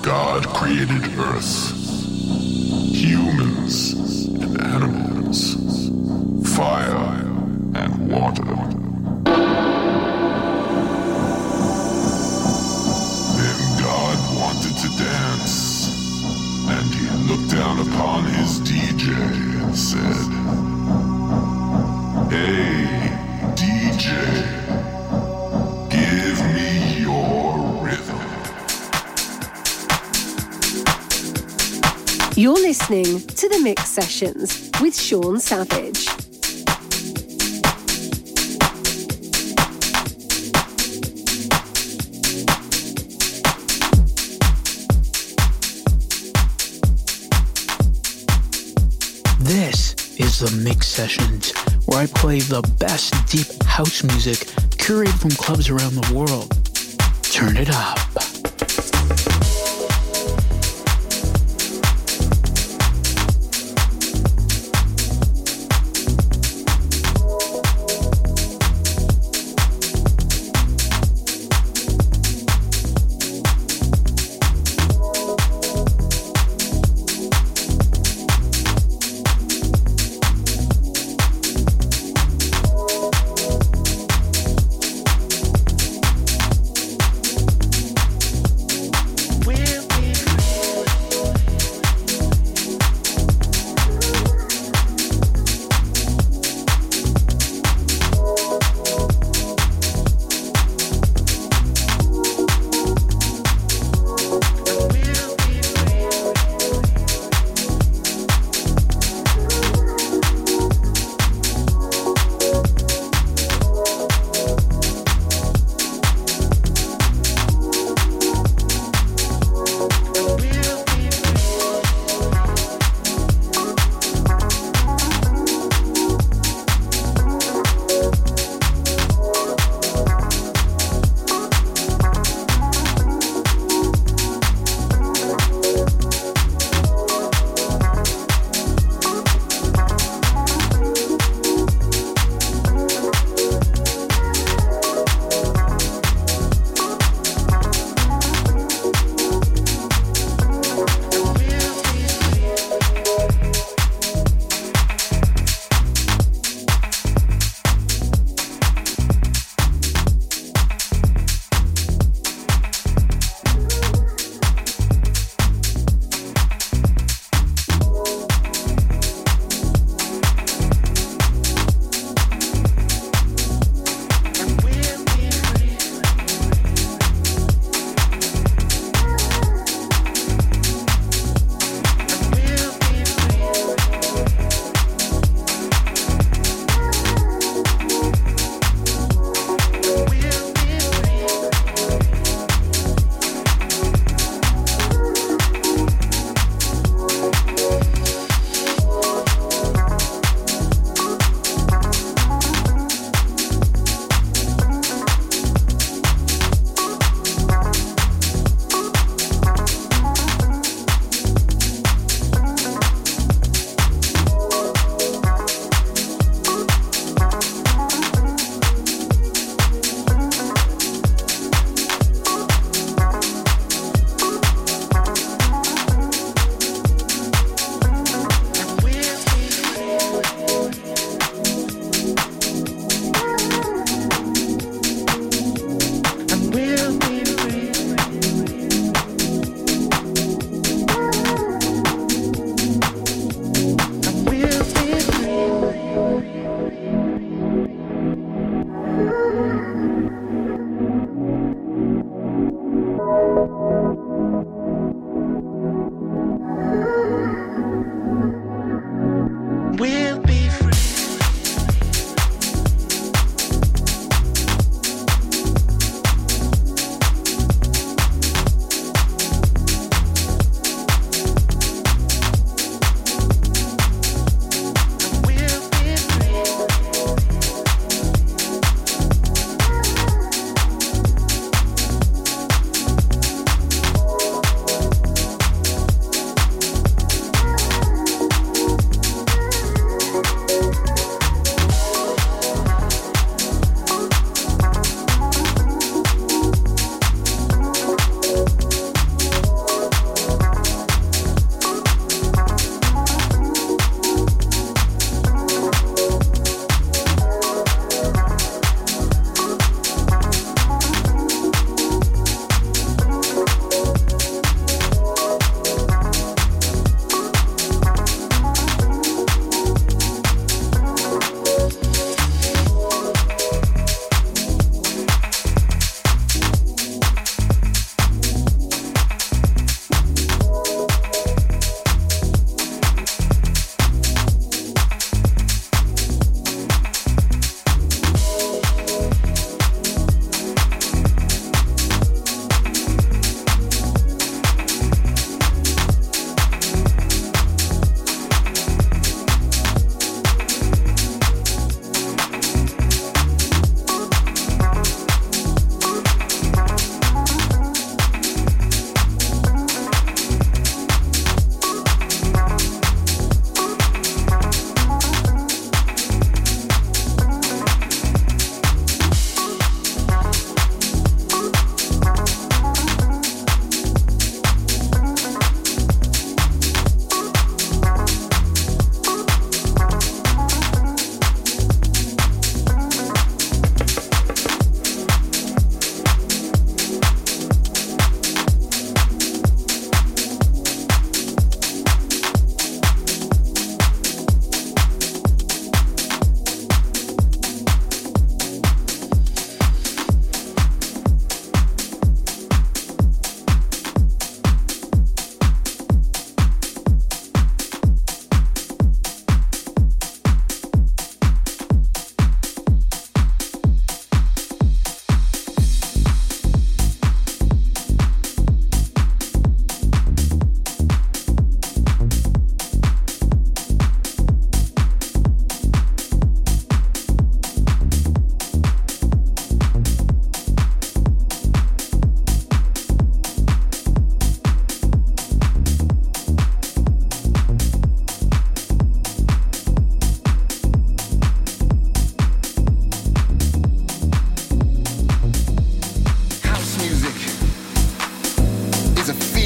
God created Earth, humans and animals, fire and water. Then God wanted to dance, and he looked down upon his DJ and said, "Hey, DJ, give me your rhythm." You're listening to The Mix Sessions with Sean Savage. This is The Mix Sessions, where I play the best deep house music curated from clubs around the world. Turn it up.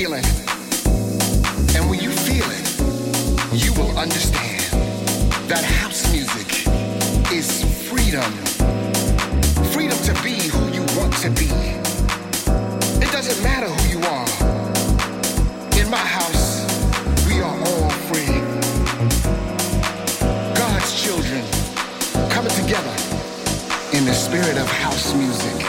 feeling. And when you feel it, you will understand that house music is freedom. Freedom to be who you want to be. It doesn't matter who you are. In my house, we are all free. God's children coming together in the spirit of house music.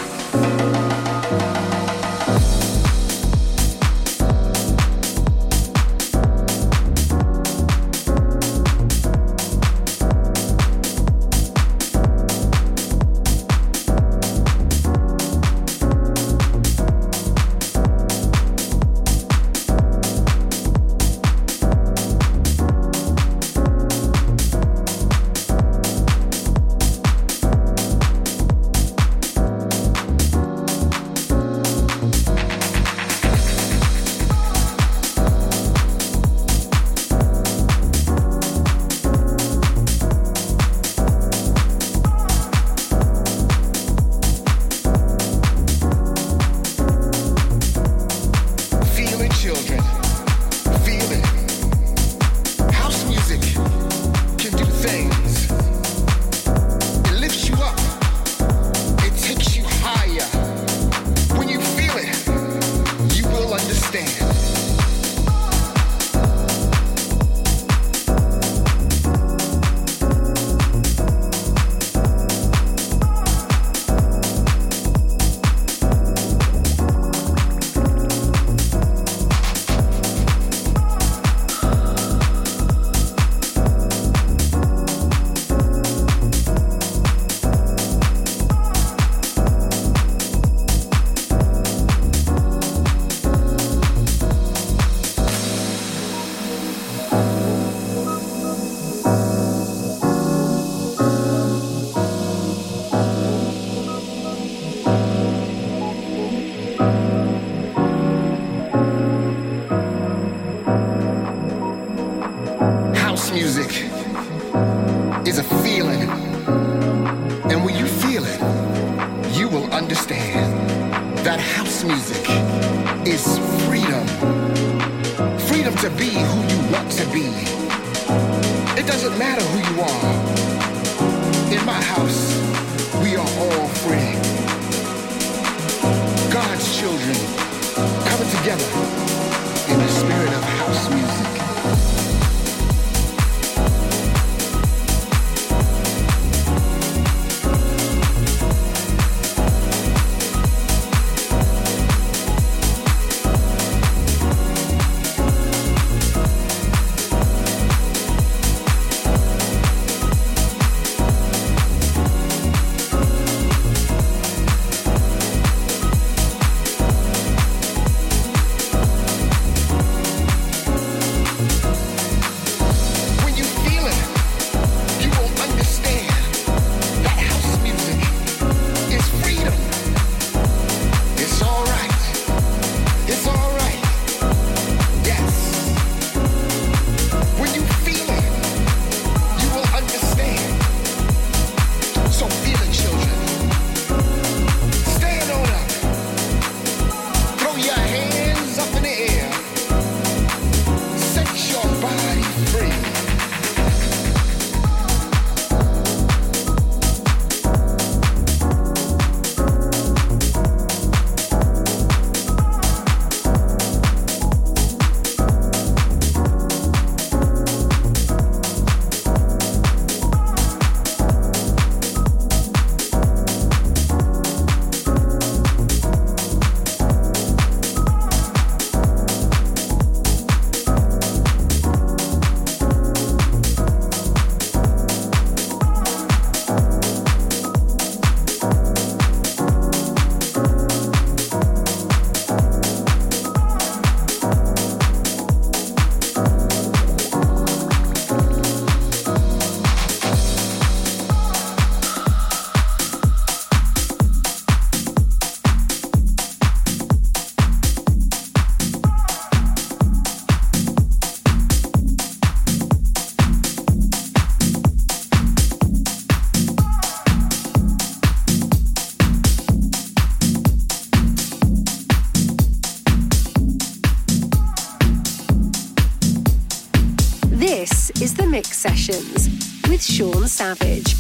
This is The Mix Sessions with Sean Savage.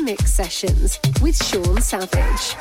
Mix Sessions with Sean Savage.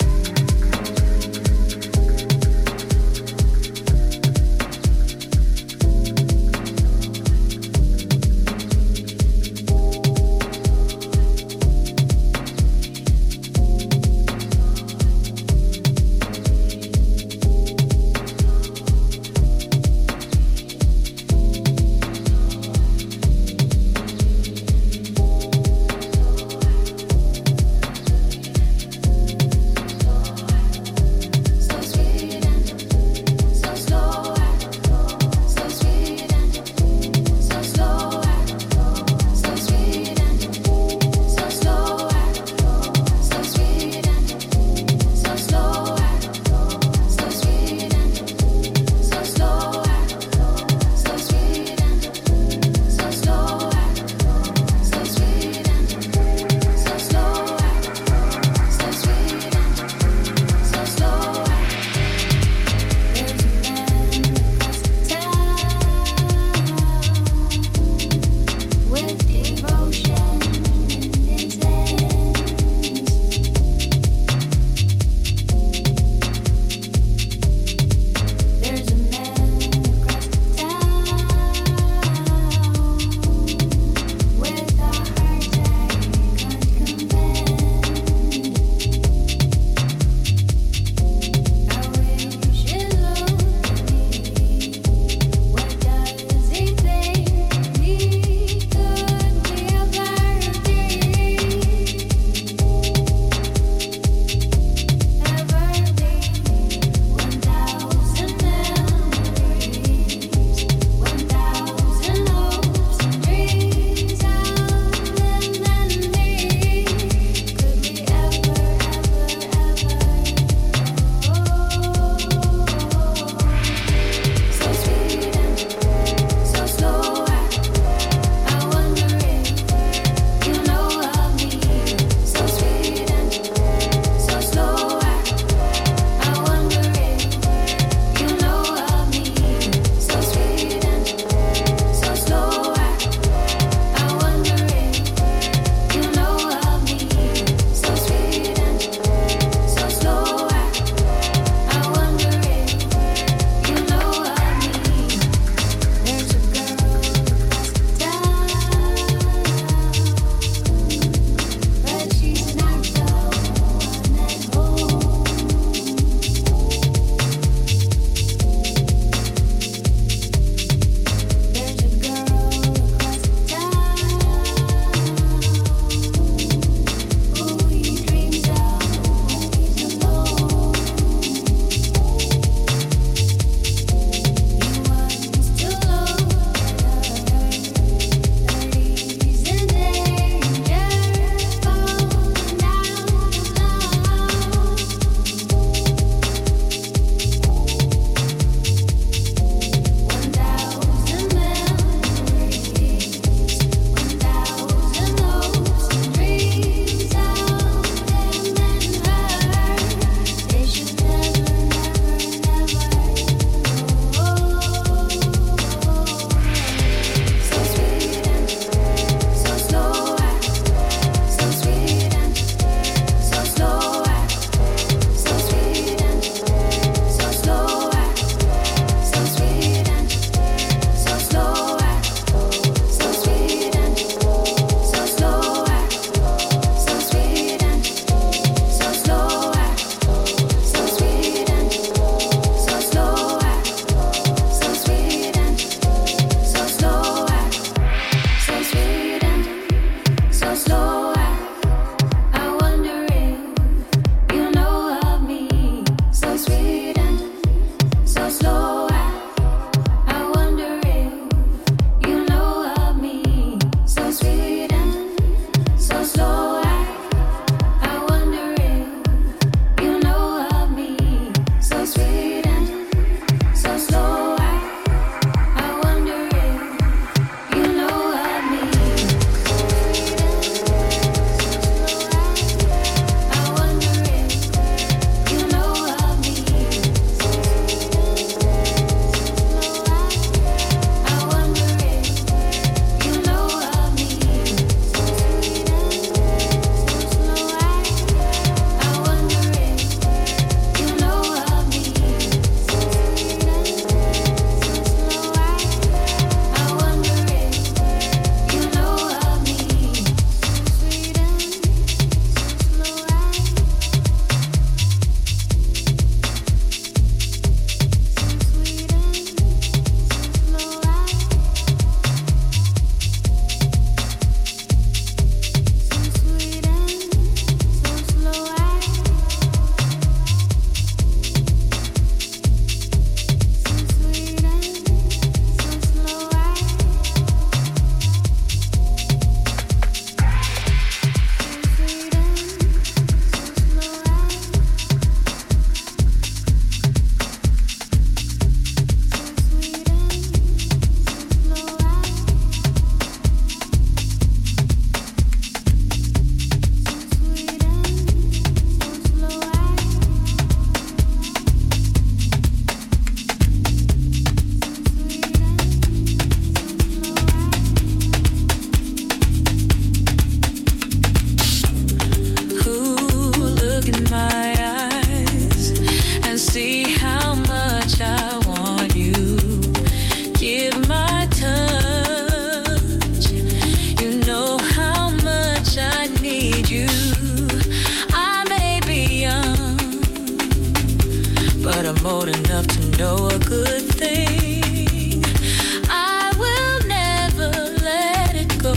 I'm old enough to know a good thing. I will never let it go.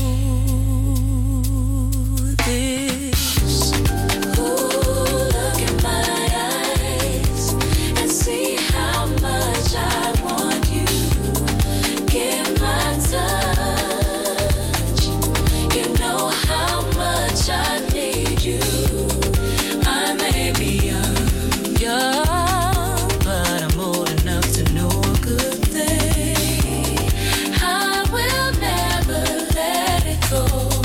This, ooh, look in my eyes and see how much I want you. Give my touch. You know how much I need you. I may be young, but I'm old enough to know a good thing. I will never let it go.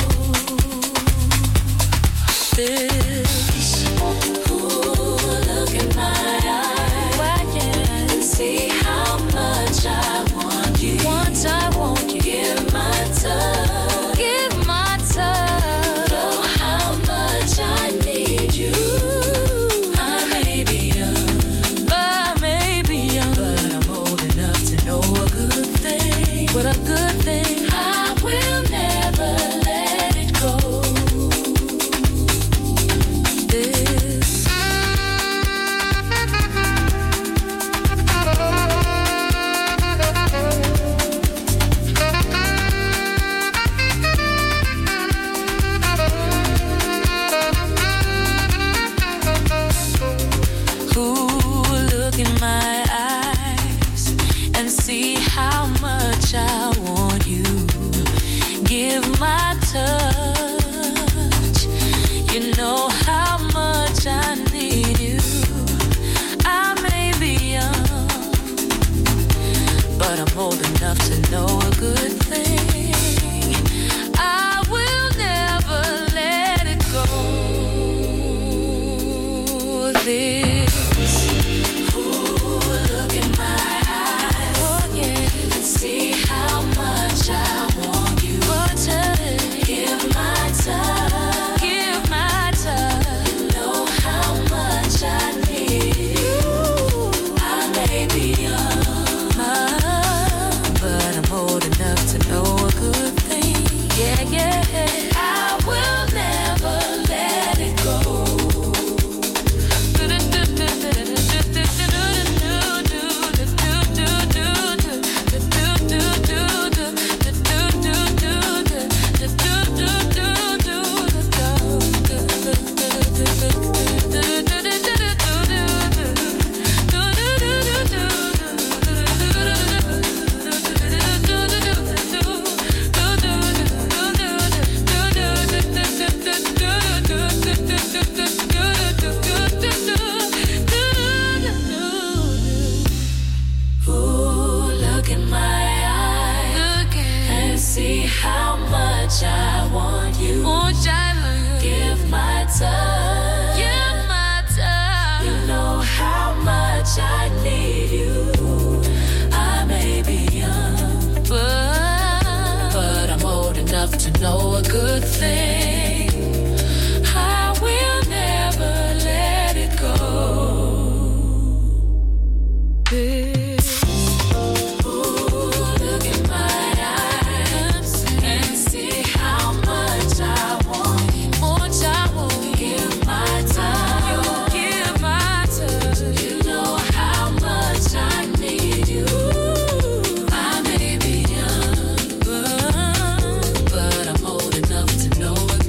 This, ooh, look in my eyes and see how much I want you. Once I want you, give my touch. Give my touch. Know how much I need you. I may be young, but I'm old enough to know a good thing. What a good thing. I will never let it go. This. Ooh, look in my eyes and see how much I want you. Give my touch. You know how much I need you. I may be young, but I'm old enough to know a good thing. I will never let it go. This, ooh, look in my eyes, oh, yeah, and see how much I want you. Give my touch, give my touch. You know how much I need you. I may be young, but I'm old enough to know a good thing. Yeah, yeah. I will never let it go. Ooh, look in my eyes and see how much I want you. Give my touch. You know how much I need you. I may be young, but I'm old enough to know a good thing. I will never let it go. Ooh, look in my eyes and see how much I want you. Give my time. Give my touch. You know how much I need you. I may be young, but I'm old enough to know a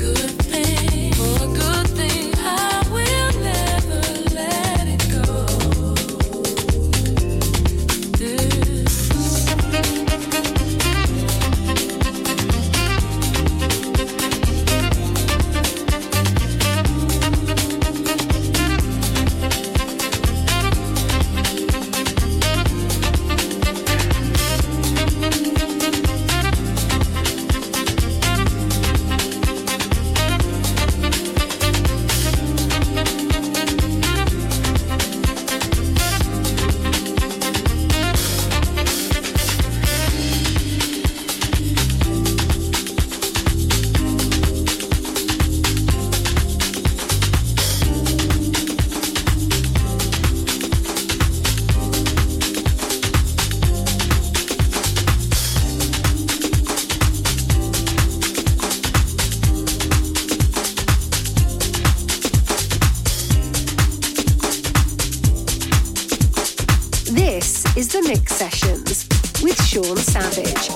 is The Mix Sessions with Sean Savage.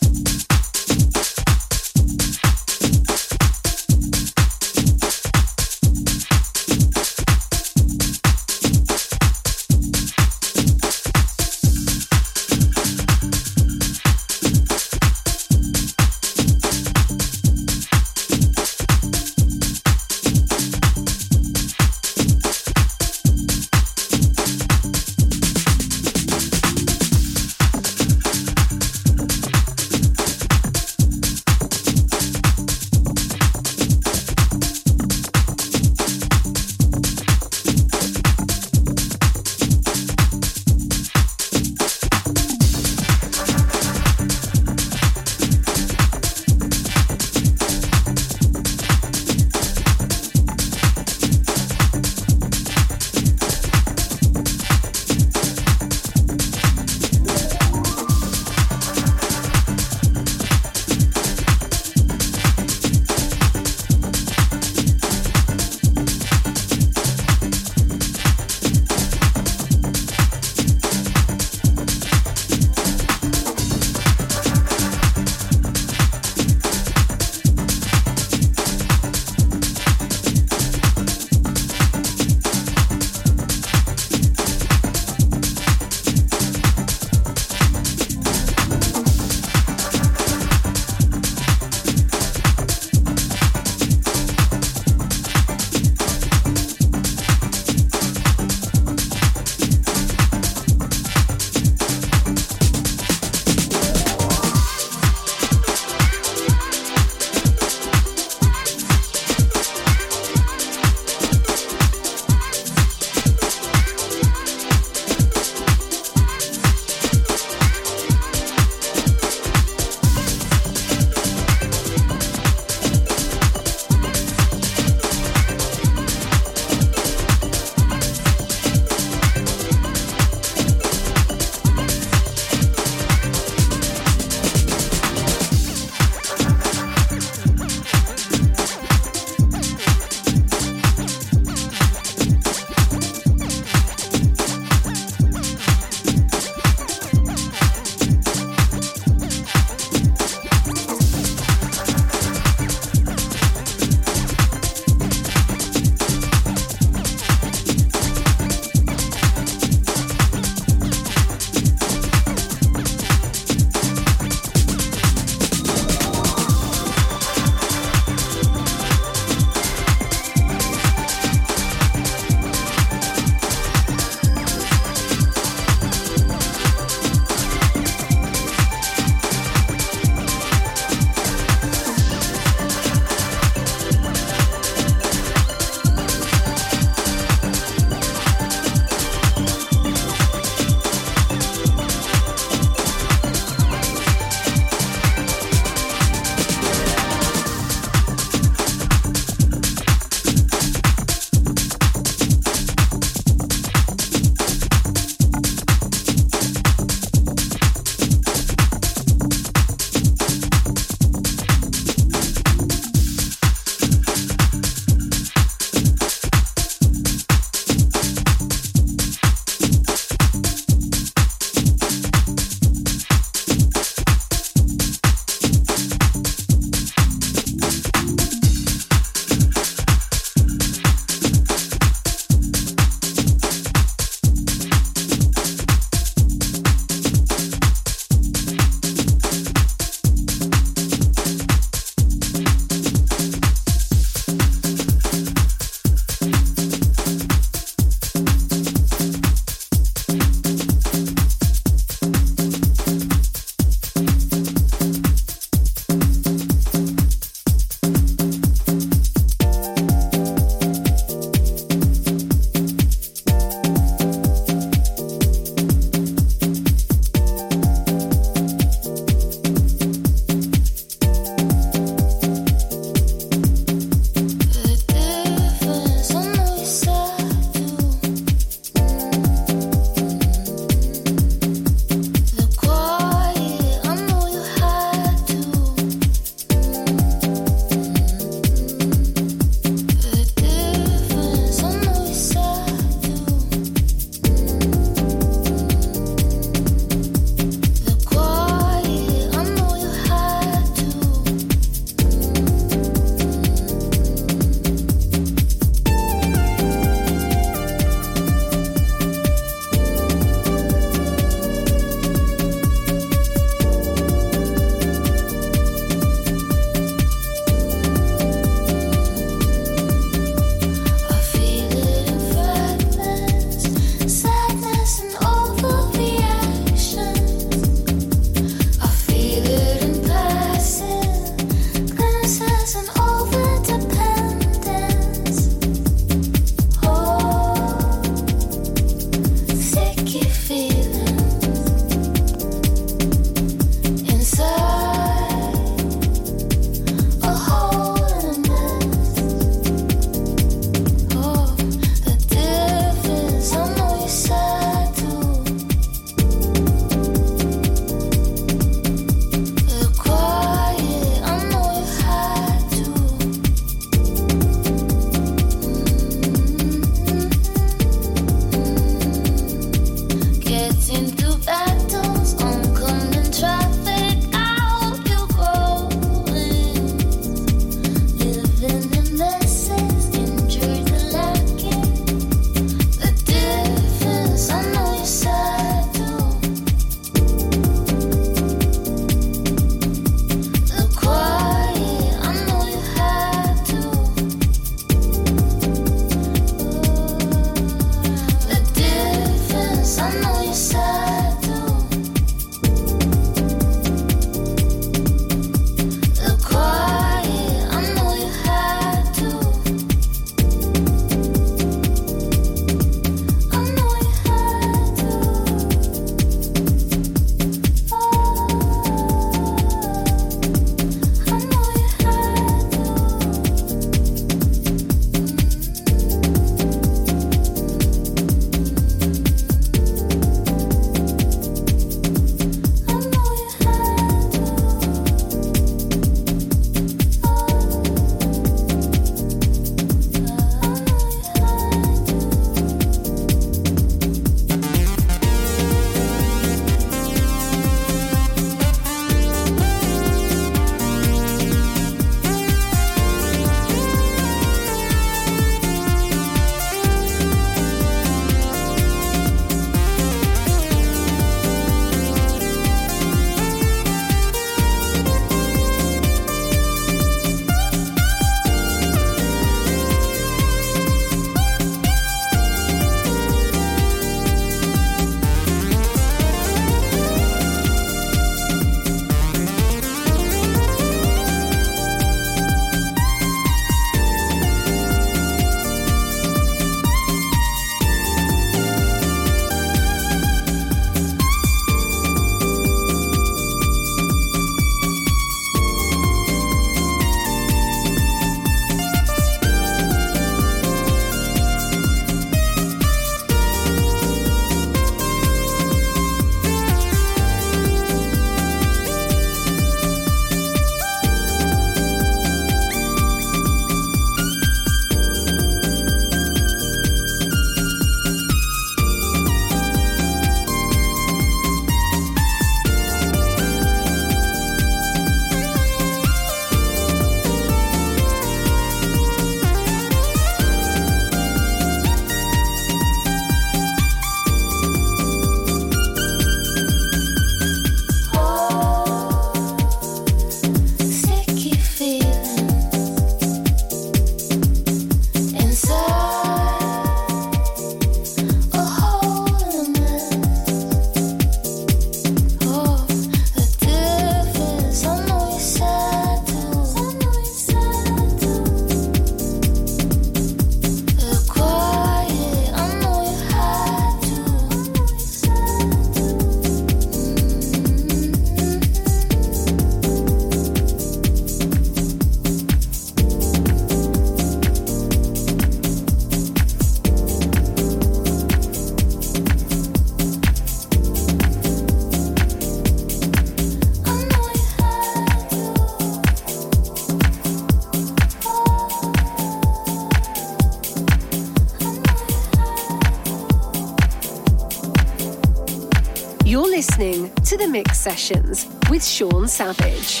listening to The Mix Sessions with Sean Savage.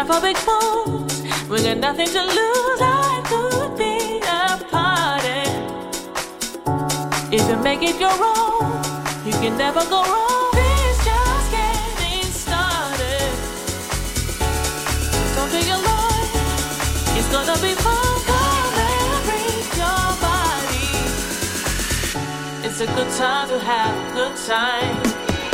time for big moves. We got nothing to lose. I could be a party. If you make it your own, you can never go wrong. It's just getting started. Don't be alone. It's gonna be fun. Come and bring your body. It's a good time to have a good time.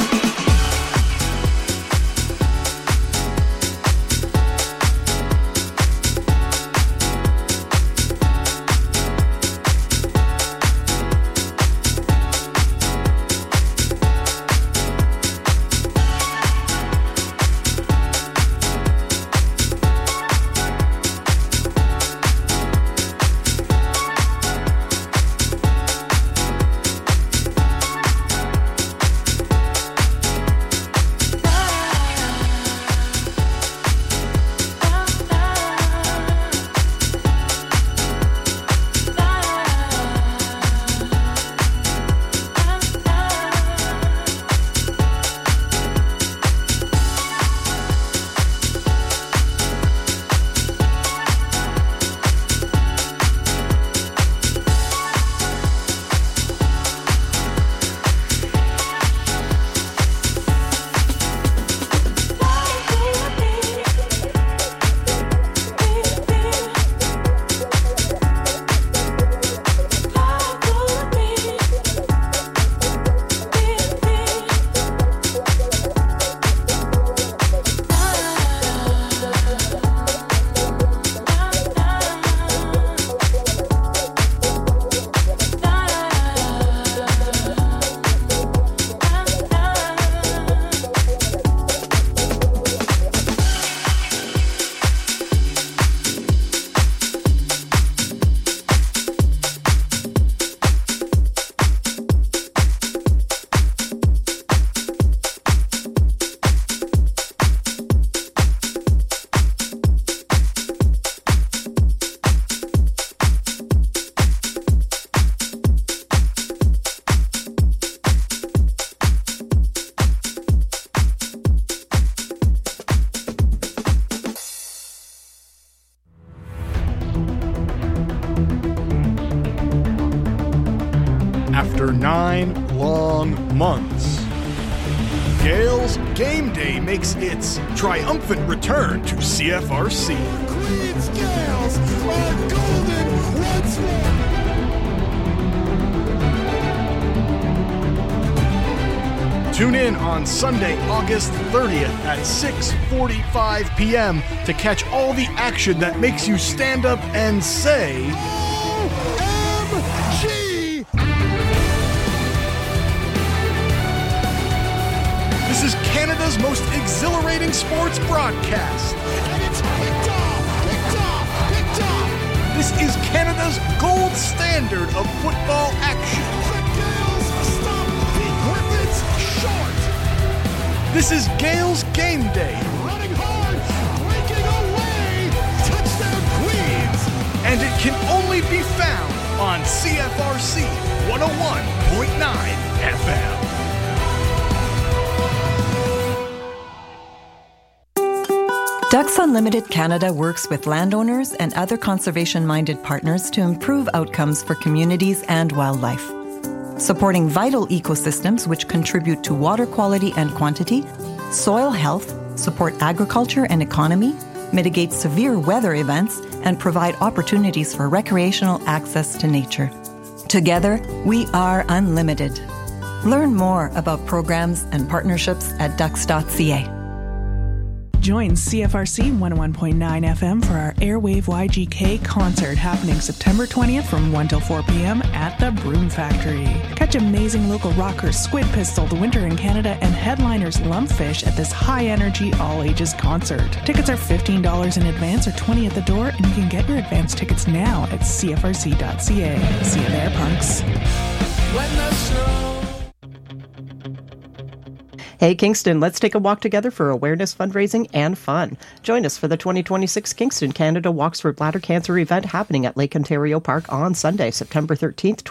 After 9 long months, Gales Game Day makes its triumphant return to CFRC. Queens Gales are golden once more. Tune in on Sunday, August 30th at 6:45 p.m. to catch all the action that makes you stand up and say, OMG! This is Canada's most exhilarating sports broadcast. And it's picked off! This is Canada's gold standard of football action. The Gales stop the Griffins short! This is Gales Game Day. Running hard, breaking away, touchdown Queens! And it can only be found on CFRC 101.9 FM. Ducks Unlimited Canada works with landowners and other conservation-minded partners to improve outcomes for communities and wildlife. Supporting vital ecosystems which contribute to water quality and quantity, soil health, support agriculture and economy, mitigate severe weather events, and provide opportunities for recreational access to nature. Together, we are unlimited. Learn more about programs and partnerships at ducks.ca. Join CFRC 101.9 FM for our Airwave YGK concert happening September 20th from 1 till 4 p.m. at the Broom Factory. Catch amazing local rockers Squid Pistol, The Winter in Canada, and headliners Lumpfish at this high-energy, all-ages concert. Tickets are $15 in advance or $20 at the door, and you can get your advance tickets now at cfrc.ca. See you there, punks. When the snow. Hey Kingston, let's take a walk together for awareness, fundraising, and fun. Join us for the 2026 Kingston Canada Walks for Bladder Cancer event happening at Lake Ontario Park on Sunday, September 13th,